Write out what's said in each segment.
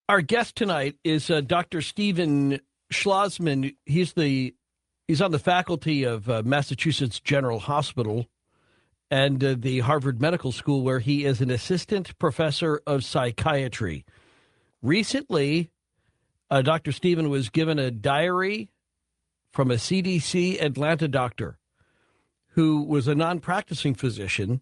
Our guest tonight is Dr. Stephen Schlossman. He's on the faculty of Massachusetts General Hospital and the Harvard Medical School, where he is an assistant professor of psychiatry. Recently, Dr. Stephen was given a diary from a CDC Atlanta doctor who was a non-practicing physician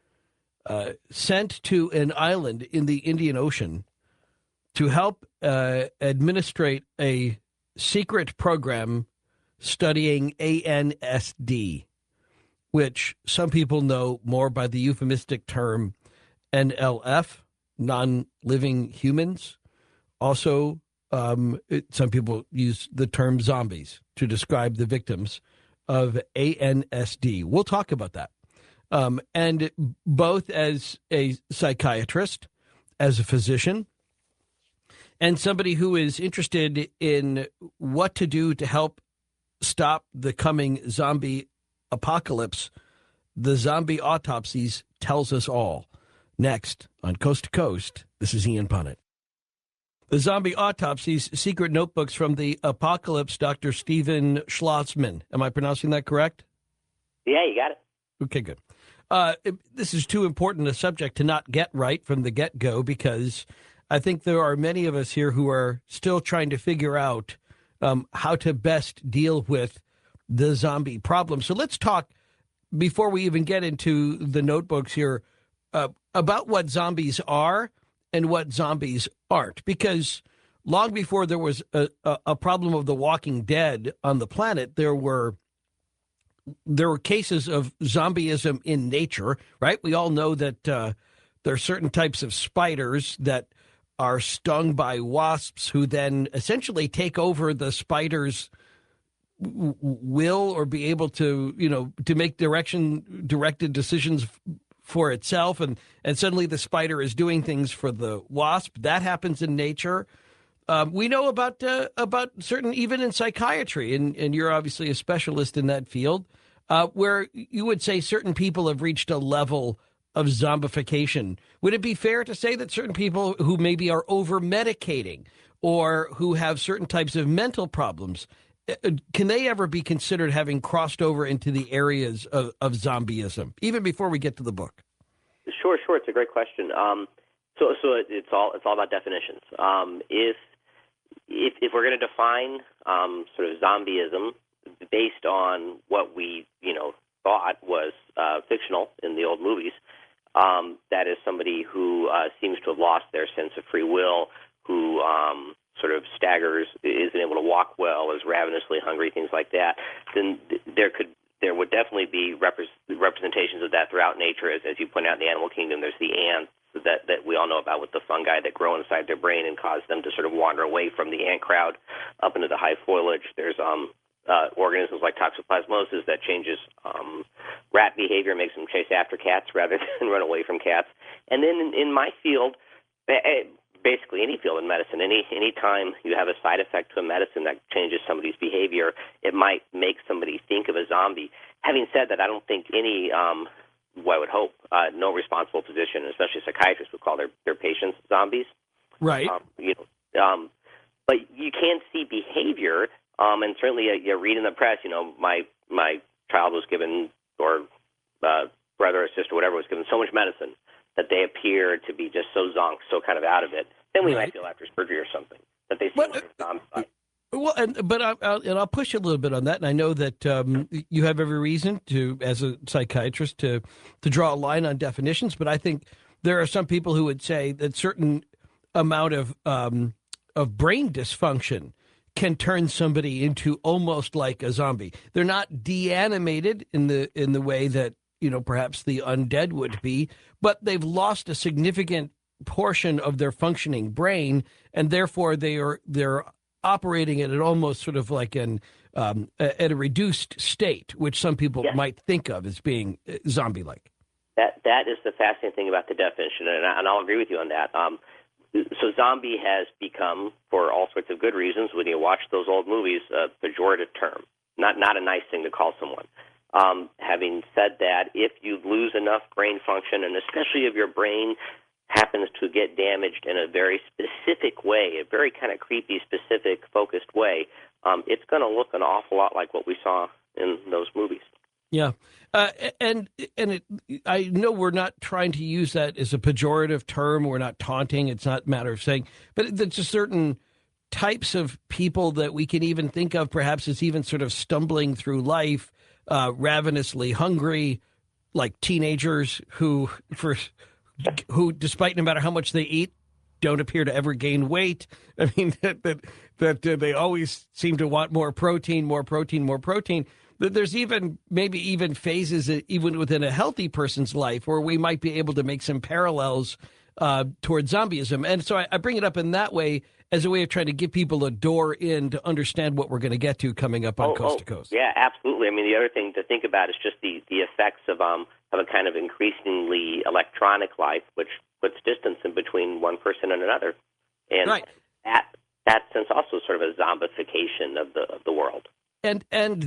sent to an island in the Indian Ocean to help administrate a secret program studying ANSD, which some people know more by the euphemistic term NLF, non-living humans. Also, some people use the term zombies to describe the victims of ANSD. We'll talk about that. And both as a psychiatrist, as a physician, and somebody who is interested in what to do to help stop the coming zombie apocalypse, the Zombie Autopsies tells us all. Next on Coast to Coast, this is Ian Punnett. The Zombie Autopsies, Secret Notebooks from the Apocalypse, Dr. Stephen Schlossman. Am I pronouncing that correct? Yeah, you got it. Okay, good. This is too important a subject to not get right from the get-go, because I think there are many of us here who are still trying to figure out how to best deal with the zombie problem. So let's talk, before we even get into the notebooks here, about what zombies are and what zombies aren't. Because long before there was a problem of the Walking Dead on the planet, there were cases of zombieism in nature, right? We all know that there are certain types of spiders that are stung by wasps who then essentially take over the spider's will, or be able to, to make directed decisions for itself. And suddenly the spider is doing things for the wasp. That happens in nature. We know about certain, even in psychiatry, and you're obviously a specialist in that field, where you would say certain people have reached a level of zombification. Would it be fair to say that certain people who maybe are over-medicating or who have certain types of mental problems, can they ever be considered having crossed over into the areas of zombieism, even before we get to the book? Sure. It's a great question. So it's all about definitions. If we're going to define sort of zombieism based on what we thought was fictional in the old movies, that is somebody who seems to have lost their sense of free will, who sort of staggers, isn't able to walk well, is ravenously hungry, things like that, then there would definitely be representations of that throughout nature. As you point out, in the animal kingdom, there's the ants that we all know about, with the fungi that grow inside their brain and cause them to sort of wander away from the ant crowd up into the high foliage. There's organisms like toxoplasmosis that changes rat behavior, makes them chase after cats rather than run away from cats. And then in my field, basically any field in medicine, any time you have a side effect to a medicine that changes somebody's behavior, it might make somebody think of a zombie. Having said that, I don't think any, I would hope, no responsible physician, especially psychiatrists, would call their patients zombies. Right. But you can see behavior, and certainly you read in the press, my child was given, or brother or sister, whatever, was given so much medicine that they appear to be just so zonked, so kind of out of it. Then we might feel after surgery or something that they seem like a zombie. Well, I'll push you a little bit on that, and I know that you have every reason to, as a psychiatrist, to draw a line on definitions. But I think there are some people who would say that certain amount of brain dysfunction can turn somebody into almost like a zombie. They're not deanimated in the way that perhaps the undead would be, but they've lost a significant portion of their functioning brain, and therefore they're operating at an almost sort of like at a reduced state, which some people might think of as being zombie-like. That is the fascinating thing about the definition, and I'll agree with you on that. So zombie has become, for all sorts of good reasons, when you watch those old movies, a pejorative term, not a nice thing to call someone. Having said that, if you lose enough brain function, and especially if your brain happens to get damaged in a very specific specific way, a very kind of creepy, specific, focused way, it's going to look an awful lot like what we saw in those movies. Yeah. I know we're not trying to use that as a pejorative term. We're not taunting. It's not a matter of saying, but there's just certain types of people that we can even think of perhaps as even sort of stumbling through life, ravenously hungry, like teenagers who, despite no matter how much they eat, don't appear to ever gain weight. I mean, that they always seem to want more protein, more protein, more protein. There's maybe even phases, even within a healthy person's life, where we might be able to make some parallels towards zombieism. And so I bring it up in that way as a way of trying to give people a door in to understand what we're going to get to coming up on Coast to Coast. Yeah, absolutely. I mean, the other thing to think about is just the effects of a kind of increasingly electronic life, which puts distance in between one person and another. And right. that sense also sort of a zombification of the world. And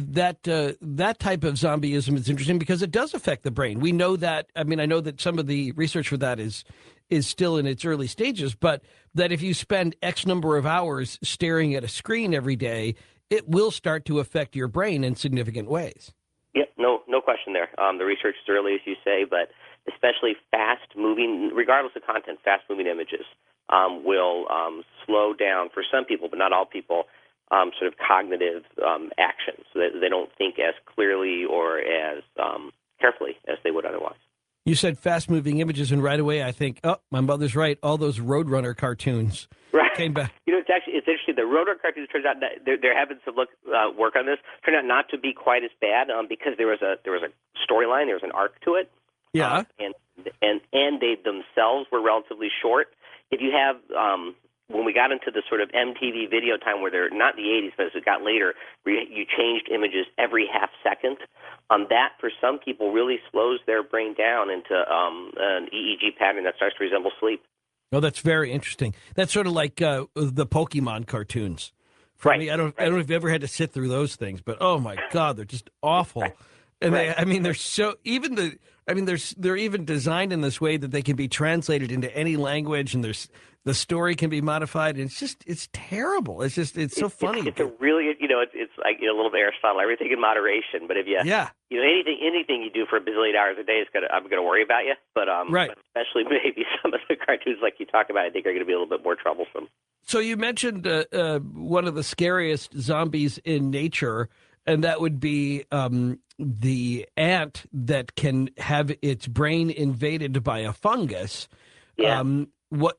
that type of zombieism is interesting because it does affect the brain. We know that. I mean, I know that some of the research for that is still in its early stages, but that if you spend X number of hours staring at a screen every day, it will start to affect your brain in significant ways. Yep, no question there. The research is early, as you say, but especially fast-moving, regardless of content, fast-moving images will slow down, for some people, but not all people, sort of cognitive action, so that they don't think as clearly or as carefully as they would otherwise. You said fast-moving images, and right away I think, oh, my mother's right. All those Roadrunner cartoons came back. You know, it's interesting. The Roadrunner cartoons turns out they're having some work on this. Turned out not to be quite as bad because there was a storyline, there was an arc to it. Yeah, and they themselves were relatively short. If you have when we got into the sort of MTV video time where they're not in the 80s, but as it got later, you changed images every half second. That, for some people, really slows their brain down into an EEG pattern that starts to resemble sleep. Oh, that's very interesting. That's sort of like the Pokemon cartoons. For me, I don't know if you ever had to sit through those things, but oh my God, they're just awful. And they're so they're even designed in this way that they can be translated into any language, and the story can be modified. And it's terrible. It's so funny. It's a really, it's like a little bit Aristotle, everything in moderation. But if anything you do for a bazillion hours a day I'm going to worry about you. But but especially maybe some of the cartoons like you talk about, I think are going to be a little bit more troublesome. So you mentioned one of the scariest zombies in nature, and that would be the ant that can have its brain invaded by a fungus. Yeah. What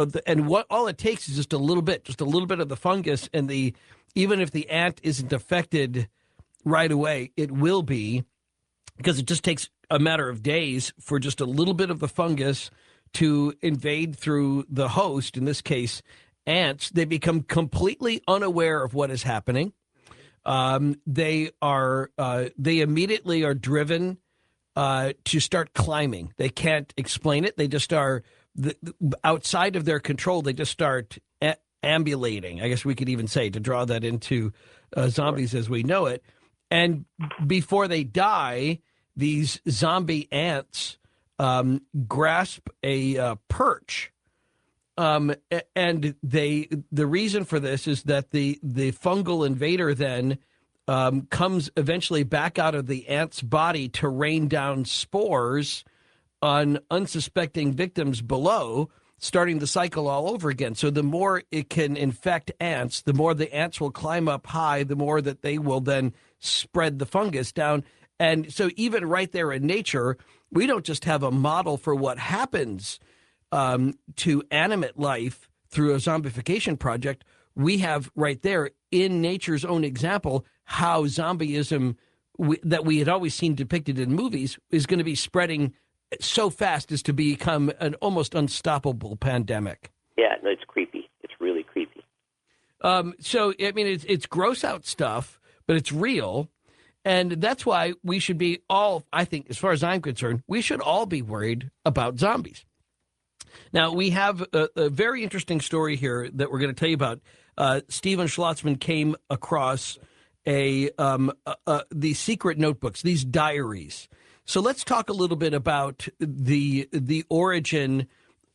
all it takes is just a little bit of the fungus, and even if the ant isn't affected right away, it will be, because it just takes a matter of days for just a little bit of the fungus to invade through the host. In this case, ants. They become completely unaware of what is happening. They immediately are driven to start climbing. They can't explain it. They just are outside of their control. They just start ambulating, I guess we could even say, to draw that into zombies as we know it. And before they die, these zombie ants grasp a perch. And the reason for this is that the fungal invader then comes eventually back out of the ant's body to rain down spores on unsuspecting victims below, starting the cycle all over again. So the more it can infect ants, the more the ants will climb up high, the more that they will then spread the fungus down. And so even right there in nature, we don't just have a model for what happens to animate life through a zombification project. We have right there in nature's own example how zombieism that we had always seen depicted in movies is going to be spreading so fast as to become an almost unstoppable pandemic. Yeah, no, it's creepy. It's really creepy. So, I mean, it's gross out stuff, but it's real. And that's why we should be all, I think, as far as I'm concerned, we should all be worried about zombies. Now, we have a very interesting story here that we're going to tell you about. Stephen Schlotzman came across these secret notebooks, these diaries. So let's talk a little bit about the origin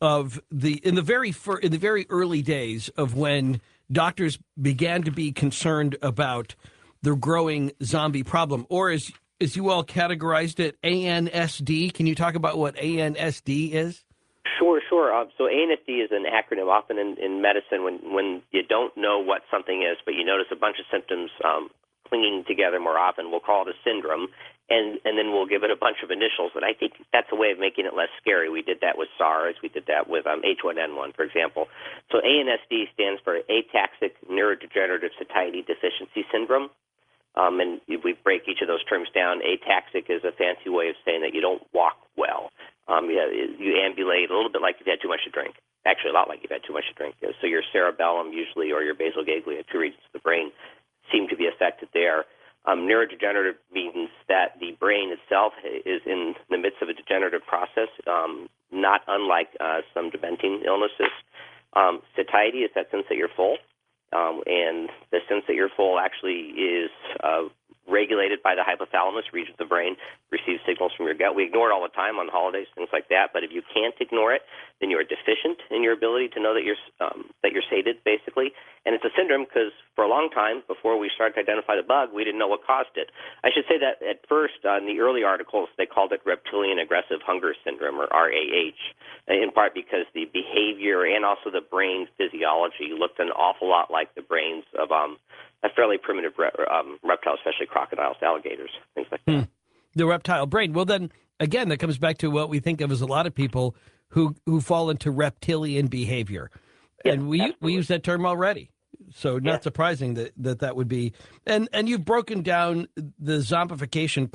of in the very early days of when doctors began to be concerned about the growing zombie problem, or as you all categorized it, ANSD. Can you talk about what ANSD is? Sure. So ANSD is an acronym often in medicine when you don't know what something is, but you notice a bunch of symptoms clinging together more often. We'll call it a syndrome, and then we'll give it a bunch of initials. And I think that's a way of making it less scary. We did that with SARS. We did that with H1N1, for example. So ANSD stands for Ataxic Neurodegenerative Satiety Deficiency Syndrome. And we break each of those terms down. Ataxic is a fancy way of saying that you don't walk well. You ambulate a little bit like you've had too much to drink. Actually, a lot like you've had too much to drink. So your cerebellum usually, or your basal ganglia, two regions of the brain, seem to be affected there. Neurodegenerative means that the brain itself is in the midst of a degenerative process, not unlike some dementing illnesses. Satiety is that sense that you're full. And the sense that you're full actually is regulated by the hypothalamus region of the brain, receives signals from your gut. We ignore it all the time on holidays, things like that. But if you can't ignore it, then you're deficient in your ability to know that you're sated, basically. And it's a syndrome because for a long time, before we started to identify the bug, we didn't know what caused it. I should say that at first, in the early articles, they called it reptilian aggressive hunger syndrome, or RAH, in part because the behavior and also the brain physiology looked an awful lot like the brains of a fairly primitive reptile, especially crocodiles, alligators, things like that. The reptile brain. Well, then, again, that comes back to what we think of as a lot of people who fall into reptilian behavior. Yeah, and we use that term already. So not surprising that would be. And you've broken down the zombification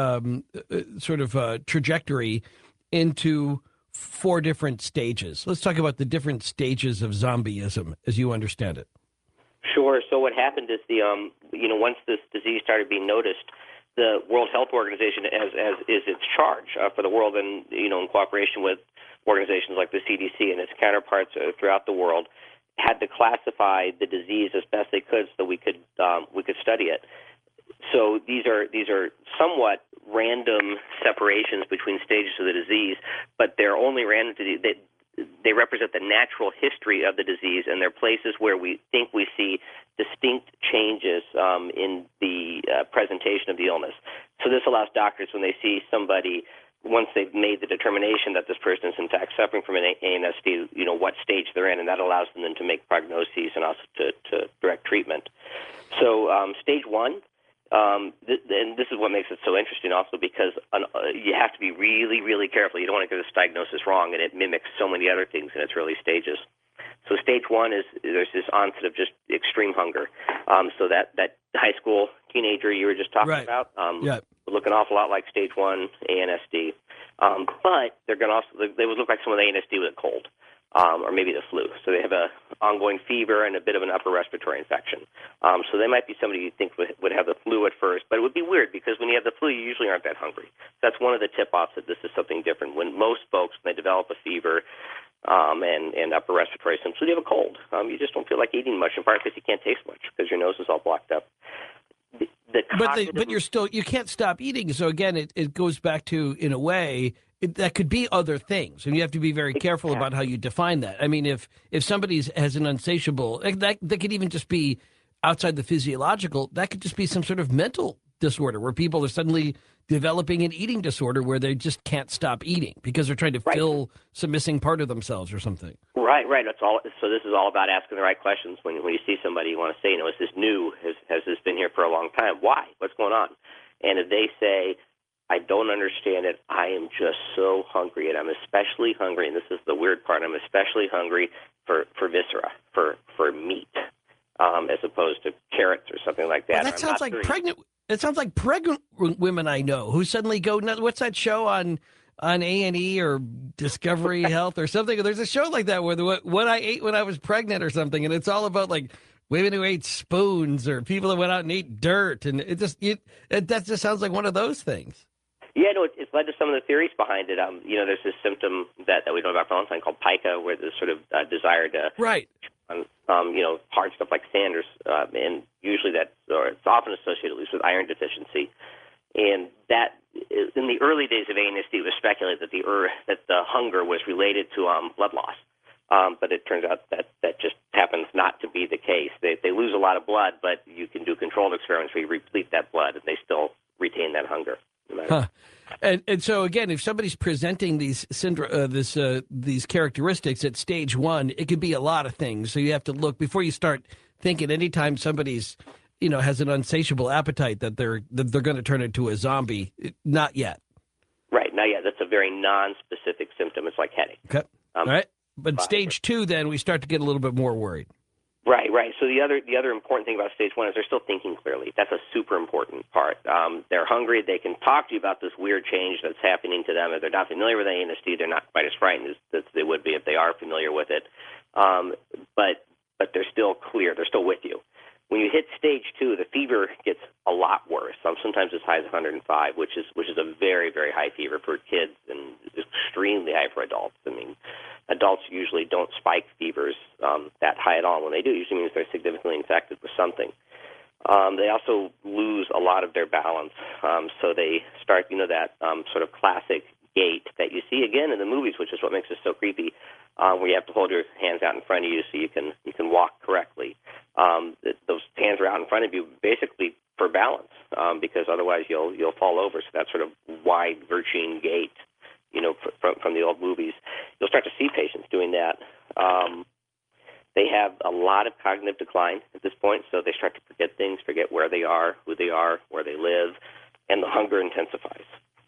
trajectory into 4 different stages. Let's talk about the different stages of zombieism as you understand it. Sure. So what happened is once this disease started being noticed, the World Health Organization is its charge for the world, and in cooperation with organizations like the CDC and its counterparts throughout the world, had to classify the disease as best they could so that we could study it. So these are somewhat random separations between stages of the disease, but they're only random they represent the natural history of the disease, and they're places where we think we see distinct changes in the presentation of the illness. So this allows doctors, when they see somebody, once they've made the determination that this person is in fact suffering from an ANSD, what stage they're in, and that allows them then to make prognoses and also to direct treatment. So stage 1, and this is what makes it so interesting also, because you have to be really, really careful. You don't want to get this diagnosis wrong, and it mimics so many other things in its early stages. So stage 1 is there's this onset of just extreme hunger. So that high school teenager you were just talking about, look an awful lot like stage 1 ANSD. But they would look like someone with ANSD with a cold. Or maybe the flu. So they have an ongoing fever and a bit of an upper respiratory infection. So they might be somebody you think would have the flu at first, but it would be weird because when you have the flu, you usually aren't that hungry. So that's one of the tip-offs that this is something different. When most folks, when they develop a fever and upper respiratory symptoms, you have a cold. You just don't feel like eating much, in part because you can't taste much because your nose is all blocked up. But you can't stop eating. So again, it goes back to, in a way, that could be other things, and you have to be very careful about how you define that. I mean, if somebody has an insatiable, that could even just be outside the physiological, that could just be some sort of mental disorder where people are suddenly developing an eating disorder where they just can't stop eating because they're trying to fill some missing part of themselves or something. Right. That's all. So this is all about asking the right questions. When you see somebody, you want to say, is this new? Has this been here for a long time? Why? What's going on? And if they say, I don't understand it, I am just so hungry, and I'm especially hungry, and this is the weird part, I'm especially hungry for viscera, for meat, as opposed to carrots or something like that. Well, that sounds like pregnant. It sounds like pregnant women I know who suddenly go, what's that show on A&E or Discovery Health or something? There's a show like that where what I ate when I was pregnant or something, and it's all about like women who ate spoons or people that went out and ate dirt, and that just sounds like one of those things. Yeah, no, it's led to some of the theories behind it. There's this symptom that we know about for a long time called pica, where there's sort of desire to hard stuff like sand, and usually it's often associated at least with iron deficiency. And that, in the early days of ANSD, it was speculated that the hunger was related to blood loss. But it turns out that just happens not to be the case. They lose a lot of blood, but you can do controlled experiments where you replete that blood, and they still retain that hunger. Huh. And so again, if somebody's presenting these these characteristics at stage 1, it could be a lot of things. So you have to look before you start thinking. Anytime somebody's has an insatiable appetite that they're going to turn into a zombie, not yet. Right, not yet. That's a very non-specific symptom. It's like headache. Okay, all right. But stage 2, then we start to get a little bit more worried. Right. So the other important thing about stage 1 is they're still thinking clearly. That's a super important part. They're hungry. They can talk to you about this weird change that's happening to them. If they're not familiar with ANSD, they're not quite as frightened as they would be if they are familiar with it. But they're still clear. They're still with you. When you hit stage 2, the fever gets a lot worse. Sometimes as high as 105, which is a very, very high fever for kids and extremely high for adults. I mean, adults usually don't spike fevers that high at all. When they do, it usually means they're significantly infected with something. They also lose a lot of their balance, so they start, that sort of classic gait that you see again in the movies, which is what makes it so creepy, where you have to hold your hands out in front of you so you can walk correctly. Those hands are out in front of you basically for balance, because otherwise you'll fall over. So that sort of wide, lurching gait, from the old movies. You'll start to see patients doing that. They have a lot of cognitive decline at this point, so they start to forget things, forget where they are, who they are, where they live, and the hunger intensifies.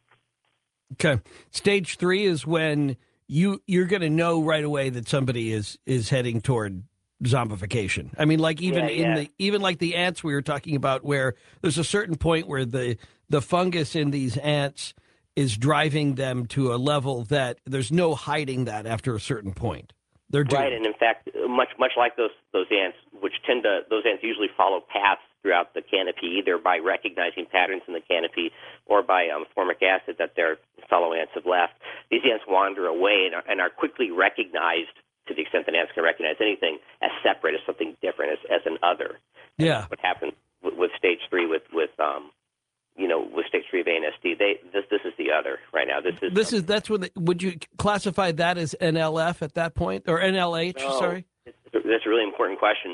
Okay. Stage 3 is when you're going to know right away that somebody is heading toward zombification. I mean, like even like the ants we were talking about, where there's a certain point where the fungus in these ants is driving them to a level that there's no hiding that after a certain point. They're doomed. Right, and in fact, much like those ants, those ants usually follow paths throughout the canopy, either by recognizing patterns in the canopy or by formic acid that their fellow ants have left. These ants wander away and are quickly recognized, to the extent that ants can recognize anything, as separate, as something different, as an other. Yeah. What happens with stage 3 with stage 3 of ANSD, this is the other right now. Would you classify that as NLF at that point, or NLH? No, sorry, that's a really important question.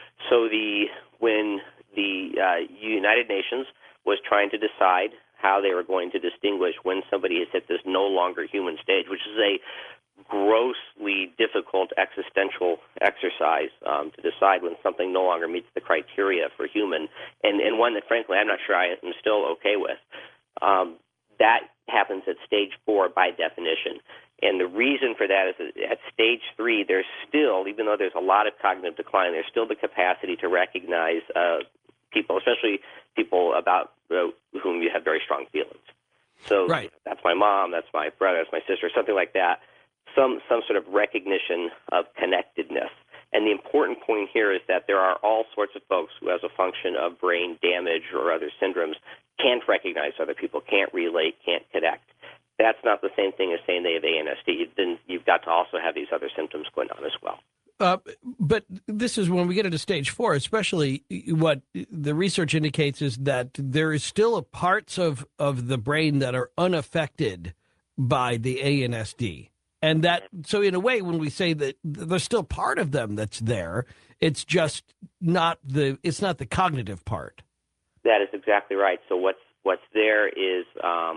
When the United Nations was trying to decide how they were going to distinguish when somebody has hit this no longer human stage, which is a grossly difficult existential exercise to decide when something no longer meets the criteria for human, and one that, frankly, I'm not sure I am still okay with. That happens at stage 4 by definition. And the reason for that is that at stage 3, there's still, even though there's a lot of cognitive decline, there's still the capacity to recognize people, especially people about whom you have very strong feelings. So right. That's my mom, that's my brother, that's my sister, something like that. Some sort of recognition of connectedness. And the important point here is that there are all sorts of folks who, as a function of brain damage or other syndromes, can't recognize other people, can't relate, can't connect. That's not the same thing as saying they have ANSD. Then you've got to also have these other symptoms going on as well. But this is when we get into stage 4, especially what the research indicates is that there is still parts of the brain that are unaffected by the ANSD. And that, so in a way, when we say that there's still part of them that's there, it's just not the cognitive part. That is exactly right. So what's there is,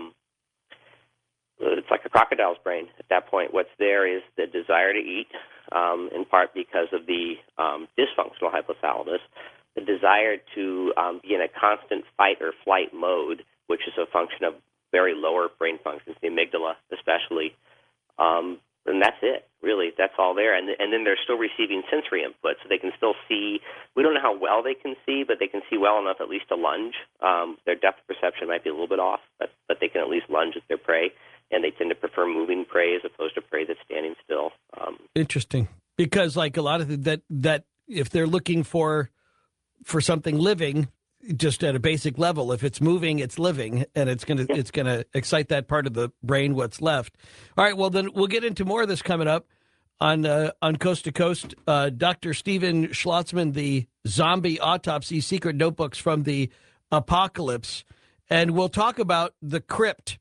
it's like a crocodile's brain at that point. What's there is the desire to eat, in part because of the dysfunctional hypothalamus, the desire to be in a constant fight or flight mode, which is a function of very lower brain functions, the amygdala especially. And that's it, really. That's all there. And then they're still receiving sensory input, so they can still see. We don't know how well they can see, but they can see well enough at least to lunge. Their depth perception might be a little bit off, but they can at least lunge at their prey, and they tend to prefer moving prey as opposed to prey that's standing still. Interesting, because like a lot of that if they're looking for something living, just at a basic level, if it's moving, it's living, and it's gonna excite that part of the brain what's left. All right, well then we'll get into more of this coming up on Coast to Coast. Dr. Steven Schlotzman, the Zombie Autopsy: Secret Notebooks from the Apocalypse, And we'll talk about the Crypt.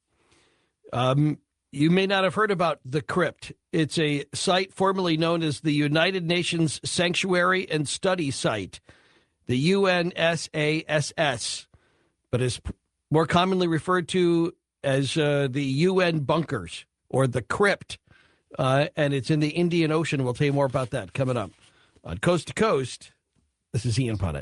You may not have heard about the Crypt. It's a site formerly known as the United Nations Sanctuary and Study Site, the UNSASS, but is more commonly referred to as the UN bunkers or the Crypt. And it's in the Indian Ocean. We'll tell you more about that coming up on Coast to Coast. This is Ian Punnett.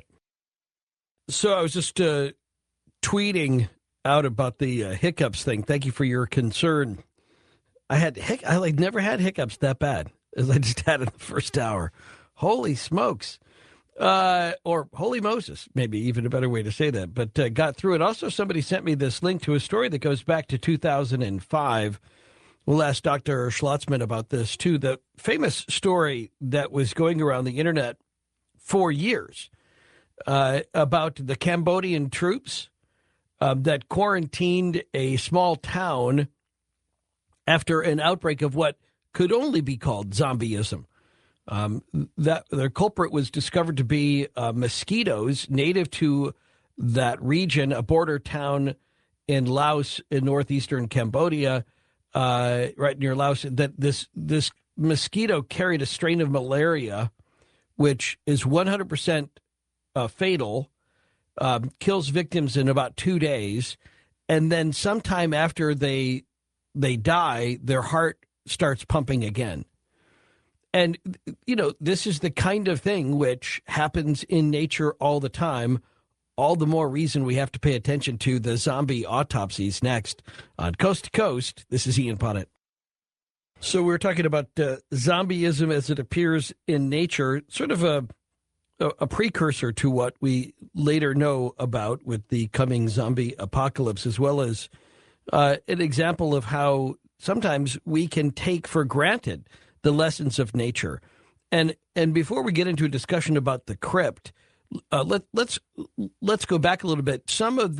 So I was just tweeting out about the hiccups thing. Thank you for your concern. I never had hiccups that bad as I just had in the first hour. Holy smokes. Or holy Moses, maybe even a better way to say that, but got through it. Also, somebody sent me this link to a story that goes back to 2005. We'll ask Dr. Schlotzman about this, too. The famous story that was going around the internet for years about the Cambodian troops that quarantined a small town after an outbreak of what could only be called zombieism. That their culprit was discovered to be mosquitoes native to that region, a border town in Laos in northeastern Cambodia, right near Laos. That this mosquito carried a strain of malaria, which is 100% fatal, kills victims in about 2 days, and then sometime after they die, their heart starts pumping again. And, you know, this is the kind of thing which happens in nature all the time. All the more reason we have to pay attention to the zombie autopsies next on Coast to Coast. This is Ian Punnett. So we're talking about zombieism as it appears in nature, sort of a precursor to what we later know about with the coming zombie apocalypse, as well as an example of how sometimes we can take for granted the lessons of nature. And before we get into a discussion about the Crypt, let's go back a little bit. Sometimes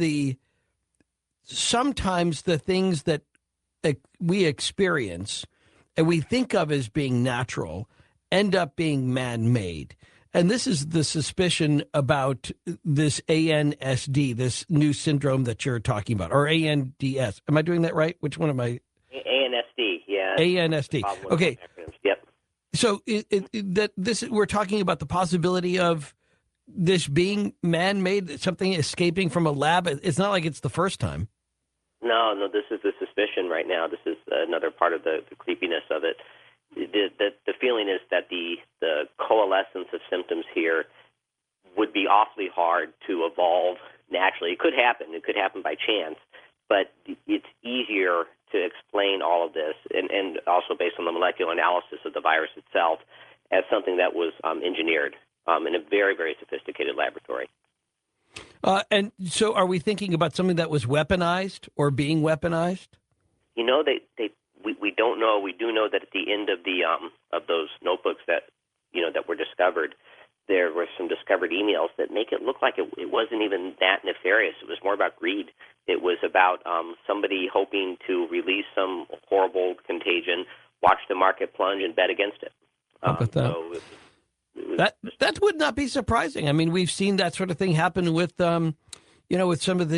the things that we experience and we think of as being natural end up being man-made. And this is the suspicion about this ANSD, this new syndrome that you're talking about, or ANDS. Am I doing that right? Which one am I? ANSD, yeah. ANSD. Okay. Yep. So we're talking about the possibility of this being man-made, something escaping from a lab. It's not like it's the first time. No, this is the suspicion right now. This is another part of the creepiness of it. The feeling is that the coalescence of symptoms here would be awfully hard to evolve naturally. It could happen. It could happen by chance. But it's easier to explain all of this, and also based on the molecular analysis of the virus itself, as something that was engineered in a very, very sophisticated laboratory. And so are we thinking about something that was weaponized or being weaponized? You know, we don't know. We do know that at the end of those notebooks that were discovered, there were some discovered emails that make it look like it wasn't even that nefarious. It was more about greed. It was about somebody hoping to release some horrible contagion, watch the market plunge, and bet against it. How about that? So that would not be surprising. I mean, we've seen that sort of thing happen with, with some of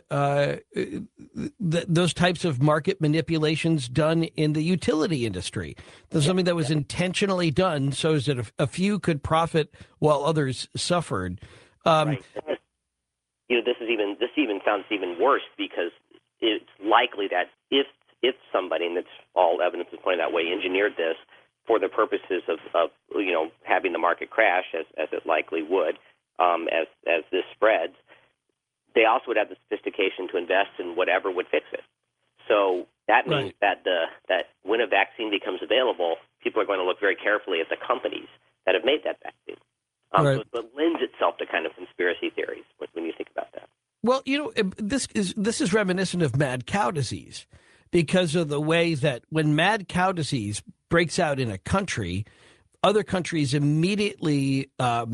those types of market manipulations done in the utility industry. There's something that was intentionally done so that a few could profit while others suffered. Right. This even sounds even worse, because it's likely that if somebody, and it's all evidence is pointing that way, engineered this for the purposes of having the market crash, as it likely would, as this spreads, they also would have the sophistication to invest in whatever would fix it. So that means that when a vaccine becomes available, people are going to look very carefully at the companies that have made that vaccine. So it lends itself to kind of conspiracy theories when you think about that. Well, this is reminiscent of mad cow disease, because of the way that when mad cow disease breaks out in a country, other countries immediately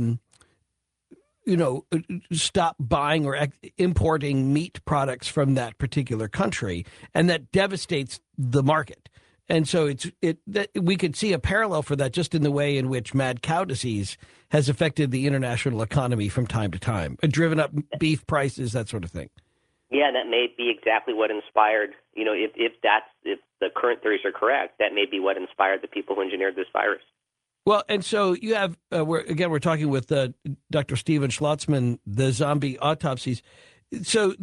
stop buying or importing meat products from that particular country, and that devastates the market. And so we could see a parallel for that just in the way in which mad cow disease has affected the international economy from time to time, driven up beef prices, that sort of thing. Yeah, that may be exactly what inspired, if the current theories are correct, that may be what inspired the people who engineered this virus. Well, and so you have, we're talking with Dr. Steven Schlotzman, the zombie autopsies. So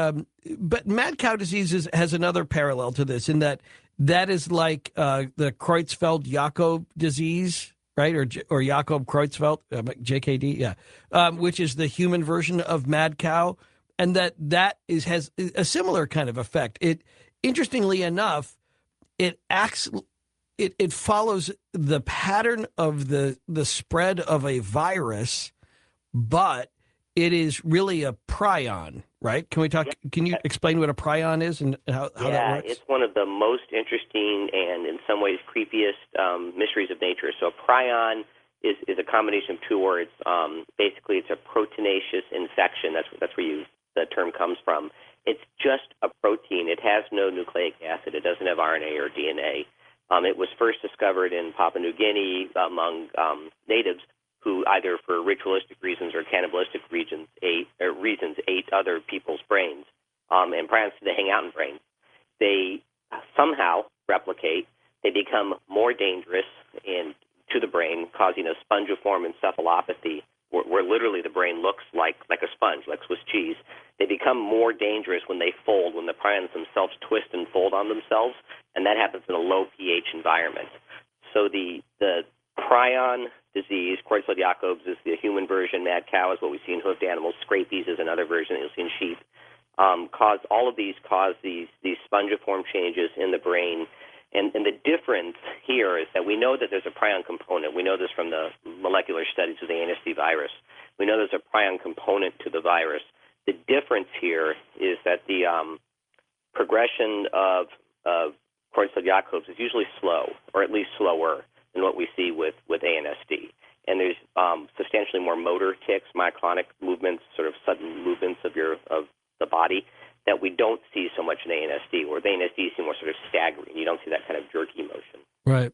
but mad cow disease has another parallel to this in that is like the Creutzfeldt-Jakob disease, right? Or Jakob Creutzfeldt, JKD, yeah, which is the human version of mad cow. And that has a similar kind of effect. Interestingly enough, it acts. It follows the pattern of the spread of a virus, but it is really a prion, right? Can we talk? Yeah. Can you explain what a prion is and how that works? Yeah, it's one of the most interesting and in some ways creepiest mysteries of nature. So a prion is a combination of two words. Basically, it's a proteinaceous infection. That's where the term comes from. It's just a protein. It has no nucleic acid. It doesn't have RNA or DNA. It was first discovered in Papua New Guinea among natives who either for ritualistic reasons or cannibalistic reasons ate other people's brains. And prions, they hang out in brains. They somehow replicate. They become more dangerous to the brain, causing a spongiform encephalopathy, where literally the brain looks like a sponge, like Swiss cheese. They become more dangerous when they fold, when the prions themselves twist and fold on themselves, and that happens in a low pH environment. So the prion disease, Creutzfeldt-Jakob's, is the human version. Mad cow is what we see in hoofed animals. Scrapies is another version that you'll see in sheep. All of these cause these spongiform changes in the brain. And the difference here is that we know that there's a prion component. We know this from the molecular studies of the ANSD virus. We know there's a prion component to the virus. The difference here is that the progression of Creutzfeldt-Jakob's is usually slow, or at least slower than what we see with ANSD. And there's substantially more motor tics, myoclonic movements, sort of sudden movements of the body that we don't see so much in ANSD, where with ANSD you see more sort of staggering. You don't see that kind of jerky motion. Right.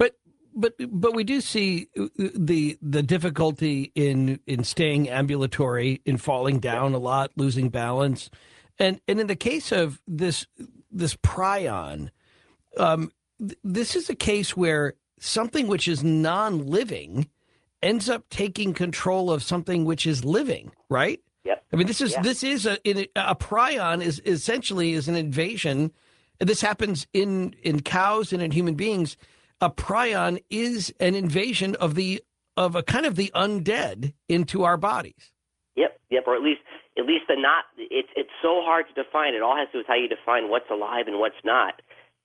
But we do see the difficulty in staying ambulatory, in falling down a lot, losing balance. And in the case of this prion, this is a case where something which is non-living ends up taking control of something which is living, right? Yep. I mean, this is a prion is essentially an invasion. This happens in cows and in human beings. A prion is an invasion of a kind of the undead into our bodies. Yep, or at least the not. It's so hard to define. It all has to do with how you define what's alive and what's not.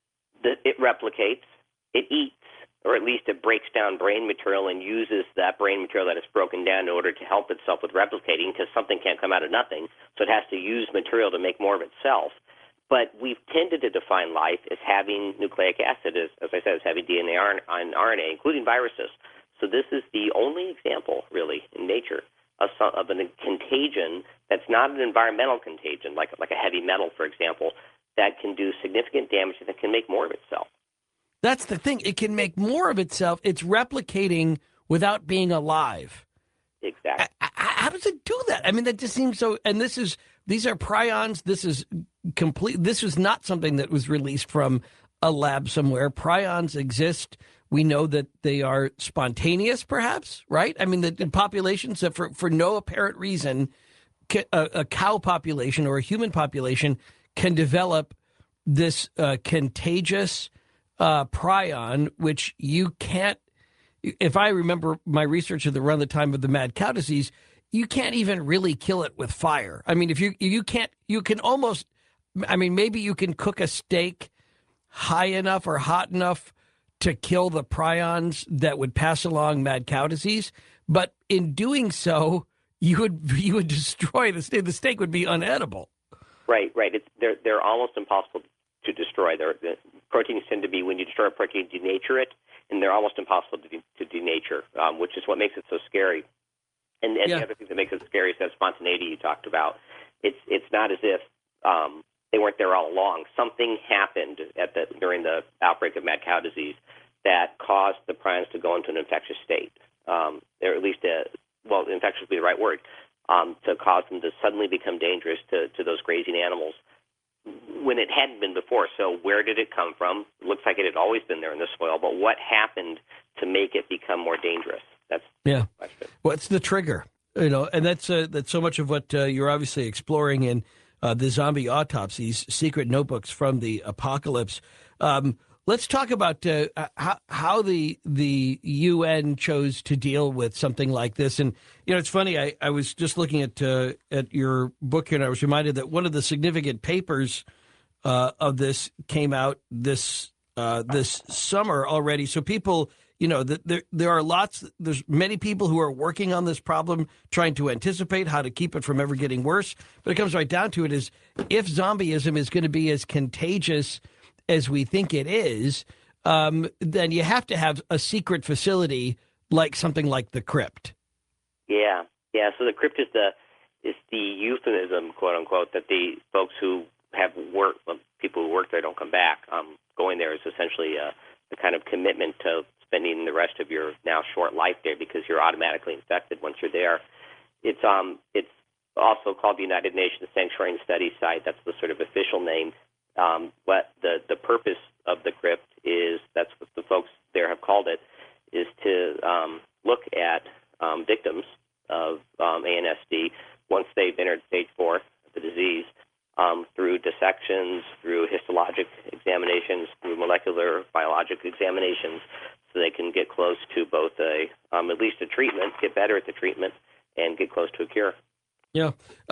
It replicates, it eats, or at least it breaks down brain material and uses that brain material that is broken down in order to help itself with replicating, because something can't come out of nothing, so it has to use material to make more of itself. But we've tended to define life as having nucleic acid, as I said, as having DNA and RNA, including viruses. So this is the only example, really, in nature of a contagion that's not an environmental contagion, like a heavy metal, for example, that can do significant damage and that can make more of itself. That's the thing. It can make more of itself. It's replicating without being alive. Exactly. How does it do that? I mean, that just seems so. And these are prions. This is complete. This was not something that was released from a lab somewhere. Prions exist. We know that they are spontaneous, perhaps, right? I mean, the populations that for no apparent reason, a cow population or a human population can develop this contagious prion, which you can't. If I remember my research around the time of the mad cow disease, you can't even really kill it with fire. I mean, if you can't, you can almost. I mean, maybe you can cook a steak high enough or hot enough to kill the prions that would pass along mad cow disease, but in doing so, you would destroy the steak. The steak would be unedible. Right. They're almost impossible to destroy. The proteins tend to be, when you destroy a protein, denature it, and they're almost impossible to denature, which is what makes it so scary. And the other thing that makes it scary is that spontaneity you talked about. It's not as if they weren't there all along. Something happened during the outbreak of mad cow disease that caused the prions to go into an infectious state, or at least infectious would be the right word. to cause them to suddenly become dangerous to those grazing animals when it hadn't been before. So where did it come from? It looks like it had always been there in the soil, but what happened to make it become more dangerous? That's the question. What's the trigger? You know, and that's so much of what you're obviously exploring in the zombie autopsies, secret notebooks from the apocalypse. Let's talk about how the UN chose to deal with something like this. And, you know, it's funny, I was just looking at your book here, and I was reminded that one of the significant papers of this came out this summer already. So people, you know, there are there's many people who are working on this problem, trying to anticipate how to keep it from ever getting worse. But it comes right down to it is, if zombieism is going to be as contagious as we think it is, then you have to have a secret facility like something like the Crypt. Yeah. So the Crypt is the euphemism, quote unquote, that the folks who have worked, people who work there don't come back. Going there is essentially a kind of commitment to spending the rest of your now short life there because you're automatically infected once you're there. It's also called the United Nations Sanctuary and Study Site. That's the sort of official name. What the purpose of the Crypt is, that's what the folks there have called it, is to look at victims of ANSD once they've entered stage 4 of the disease through dissections, through histologic examinations, through molecular biologic examinations, so they can get close to both at least a treatment, get better at the treatment, and get close to a cure. Yeah.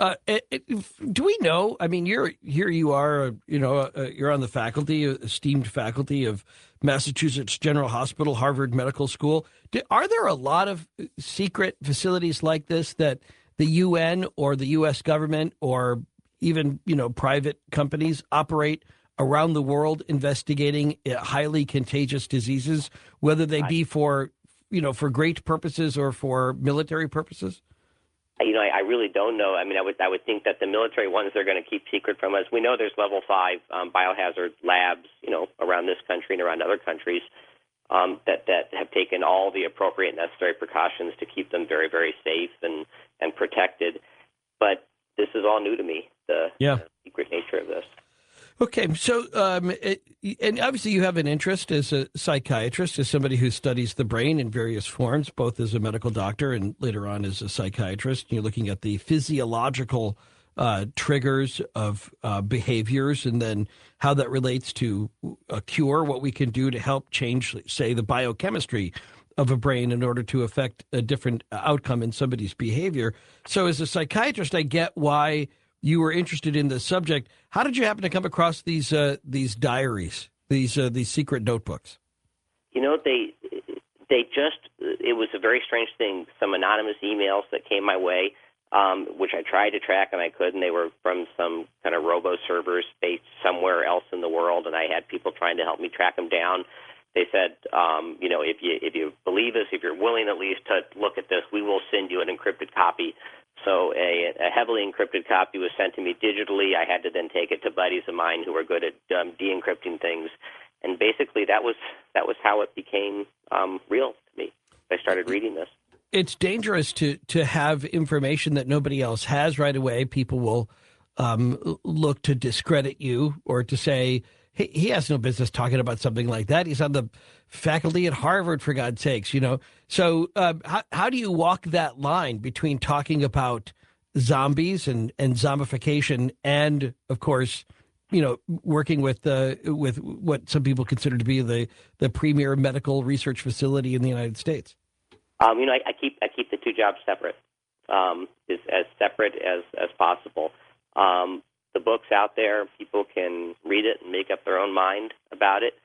Do we know? I mean, you are, you're on the faculty, esteemed faculty of Massachusetts General Hospital, Harvard Medical School. Are there a lot of secret facilities like this that the UN or the U.S. government or even, private companies operate around the world investigating highly contagious diseases, whether they be for great purposes or for military purposes? I really don't know. I mean, I would think that the military ones they're going to keep secret from us. We know there's level 5 biohazard labs, around this country and around other countries that have taken all the appropriate necessary precautions to keep them very, very safe and protected. But this is all new to me, the secret nature of this. Okay, so and obviously you have an interest as a psychiatrist, as somebody who studies the brain in various forms, both as a medical doctor and later on as a psychiatrist. You're looking at the physiological triggers of behaviors and then how that relates to a cure, what we can do to help change, say, the biochemistry of a brain in order to affect a different outcome in somebody's behavior. So as a psychiatrist, I get why you were interested in this subject. How did you happen to come across these diaries, these secret notebooks? It was a very strange thing. Some anonymous emails that came my way, which I tried to track and I couldn't. They were from some kind of robo servers based somewhere else in the world, and I had people trying to help me track them down. They said, if you believe us, if you're willing at least to look at this, we will send you an encrypted copy. So a heavily encrypted copy was sent to me digitally. I had to then take it to buddies of mine who were good at de-encrypting things, and basically that was how it became real to me. I started reading this. It's dangerous to have information that nobody else has right away. People will look to discredit you or to say, hey, he has no business talking about something like that. He's on the faculty at Harvard, for God's sakes, So how do you walk that line between talking about zombies and zombification and, of course, working with what some people consider to be the premier medical research facility in the United States? I keep the two jobs separate, as separate as possible. The book's out there. People can read it and make up their own mind about it.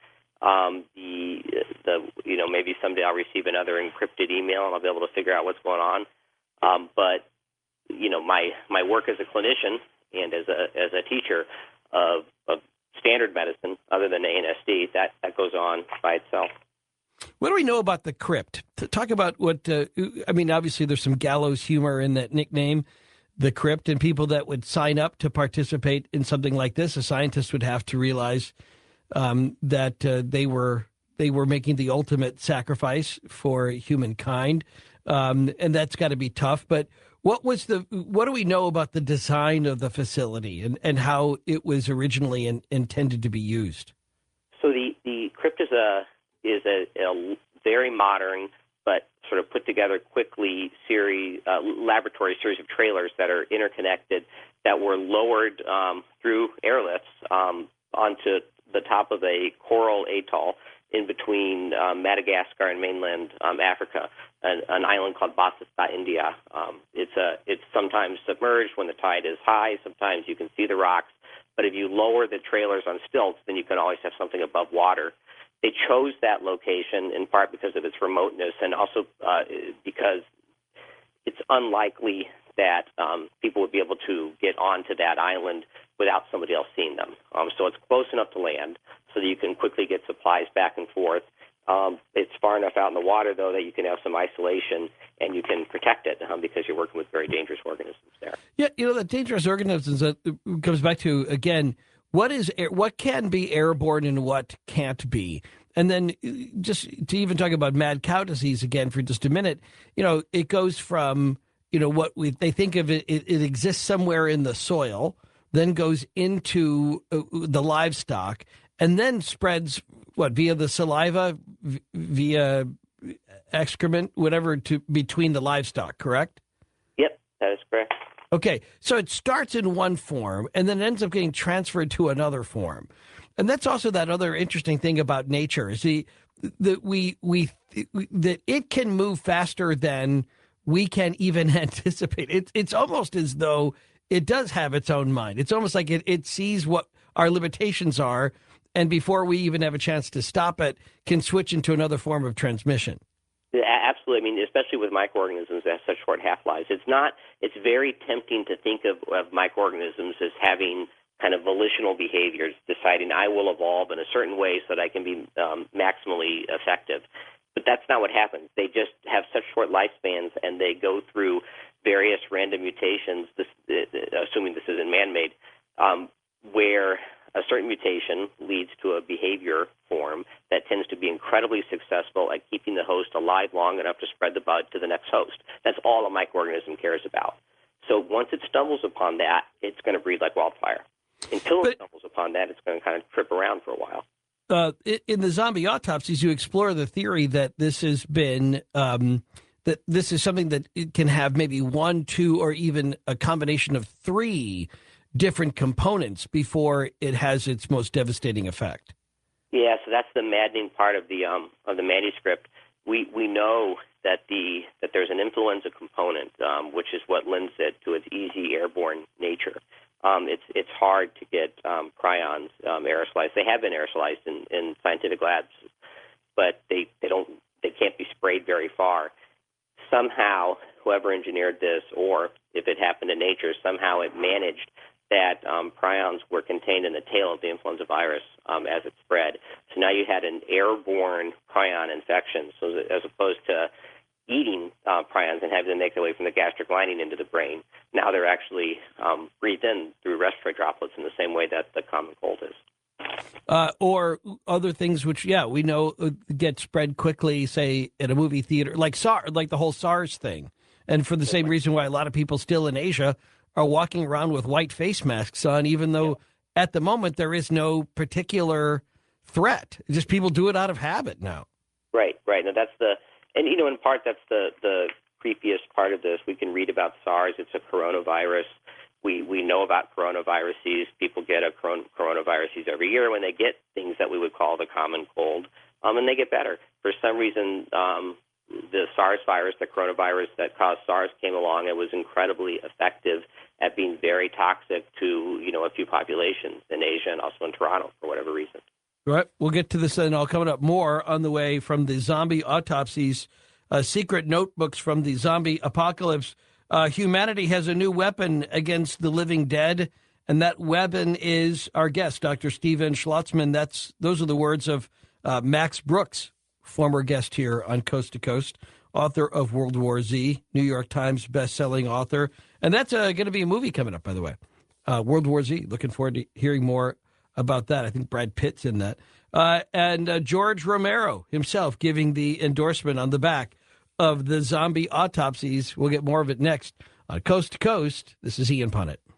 Maybe someday I'll receive another encrypted email and I'll be able to figure out what's going on. But my work as a clinician and as a teacher of standard medicine, other than ANSD, that goes on by itself. What do we know about the Crypt? Talk about what. Obviously, there's some gallows humor in that nickname, the Crypt, and people that would sign up to participate in something like this. A scientist would have to realize that they were making the ultimate sacrifice for humankind. and that's got to be tough. But what do we know about the design of the facility and how it was originally intended to be used? So the crypt is a very modern but sort of put together quickly laboratory series of trailers that are interconnected that were lowered through airlifts onto the top of a coral atoll in between Madagascar and mainland Africa, an island called Basista, India. It's sometimes submerged when the tide is high. Sometimes you can see the rocks. But if you lower the trailers on stilts, then you can always have something above water. They chose that location in part because of its remoteness and also because it's unlikely that people would be able to get onto that island without somebody else seeing them. So it's close enough to land so that you can quickly get supplies back and forth. It's far enough out in the water, though, that you can have some isolation and you can protect it because you're working with very dangerous organisms there. Yeah, the dangerous organisms, that comes back to, again, what can be airborne and what can't be. And then just to even talk about mad cow disease again for just a minute, it goes from, what they think of it exists somewhere in the soil, then goes into the livestock, and then spreads, via the saliva, via excrement, whatever, to between the livestock, correct? Yep, that is correct. Okay, so it starts in one form and then ends up getting transferred to another form. And that's also that other interesting thing about nature is that it can move faster than we can even anticipate. It's almost as though it does have its own mind. It's almost like it sees what our limitations are, and before we even have a chance to stop it, can switch into another form of transmission. Yeah, absolutely. I mean, especially with microorganisms that have such short half-lives. It's very tempting to think of microorganisms as having kind of volitional behaviors, deciding I will evolve in a certain way so that I can be maximally effective. But that's not what happens. They just have such short lifespans, and they go through various random mutations, assuming this isn't man-made, where a certain mutation leads to a behavior form that tends to be incredibly successful at keeping the host alive long enough to spread the bud to the next host. That's all a microorganism cares about. So once it stumbles upon that, it's going to breed like wildfire. Until it stumbles upon that, it's going to kind of trip around for a while. In the zombie autopsies, you explore the theory that this has been that this is something that it can have maybe one, two, or even a combination of three different components before it has its most devastating effect. Yeah, so that's the maddening part of the manuscript. We know that there's an influenza component, which is what lends it to its easy airborne nature. It's hard to get prions aerosolized. They have been aerosolized in scientific labs, but they can't be sprayed very far. Somehow, whoever engineered this, or if it happened in nature, somehow it managed that prions were contained in the tail of the influenza virus as it spread. So now you had an airborne prion infection, so as opposed to eating prions and having them make their way from the gastric lining into the brain, now they're actually breathed in through respiratory droplets in the same way that the common cold is. Or other things which, we know get spread quickly, say, at a movie theater, like the whole SARS thing. And for the same reason why a lot of people still in Asia are walking around with white face masks on, even though at the moment there is no particular threat. Just people do it out of habit now. Right. Now in part that's the creepiest part of this. We can read about SARS. It's a coronavirus. We know about coronaviruses. People get a coronaviruses every year when they get things that we would call the common cold, and they get better. For some reason, the SARS virus, the coronavirus that caused SARS, came along and was incredibly effective at being very toxic to, a few populations in Asia and also in Toronto for whatever reason. Right. We'll get to this and all coming up more on the way from the zombie autopsies, secret notebooks from the zombie apocalypse. Humanity has a new weapon against the living dead, and that weapon is our guest, Dr. Steven Schlotzman. Those are the words of Max Brooks, former guest here on Coast to Coast, author of World War Z, New York Times best-selling author. And that's going to be a movie coming up, by the way. World War Z. Looking forward to hearing more about that. I think Brad Pitt's in that. And George Romero himself giving the endorsement on the back of the zombie autopsies. We'll get more of it next on Coast to Coast. This is Ian Punnett.